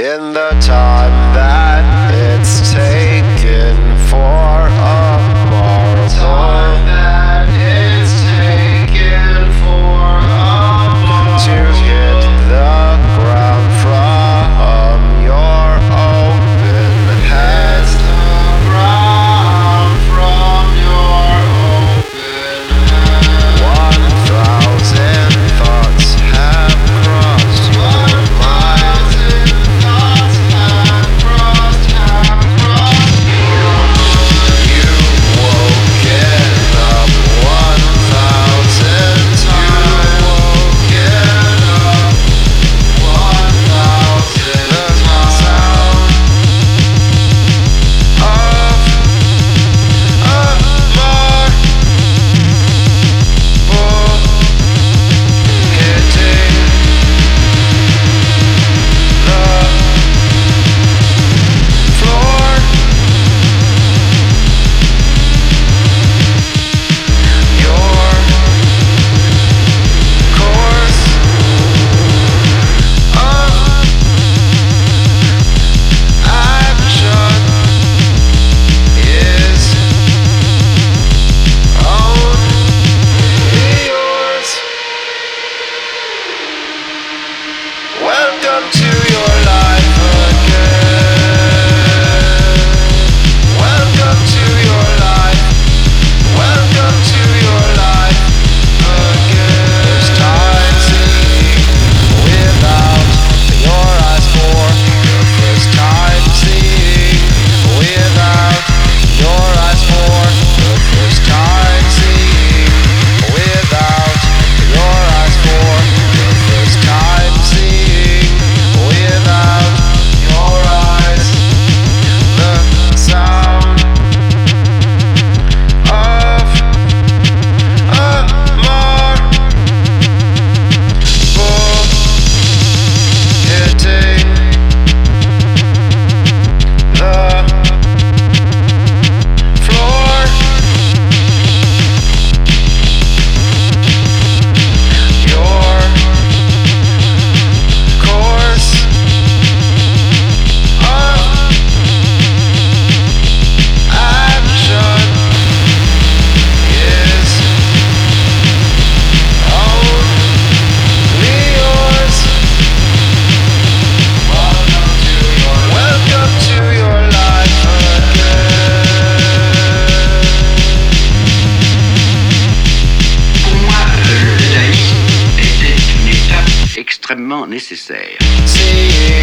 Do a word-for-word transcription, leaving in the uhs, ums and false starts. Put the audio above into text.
In the time that it's taken for a marvel, time that it's taken for a marvel to hit the ground from your open head, the ground from your open head. One thousand thoughts have crossed your mind. Thoughts have crossed, have crossed your mind. You've woken up one thousand times. Woken up one thousand times. Of a marble hitting the floor. Your course of action is only yours. Welcome to your life again. Welcome to your life. Welcome to your life again. There's time seeing without your eyes for the first time seeing without your eyes for the first time seeing without your eyes for the first time seeing without your eyes the sound of a marble hitting the floor. Your course of action is only yours. Welcome to your welcome to your life again. Pour moi, le judaïsme était une étape extrêmement nécessaire. Seeing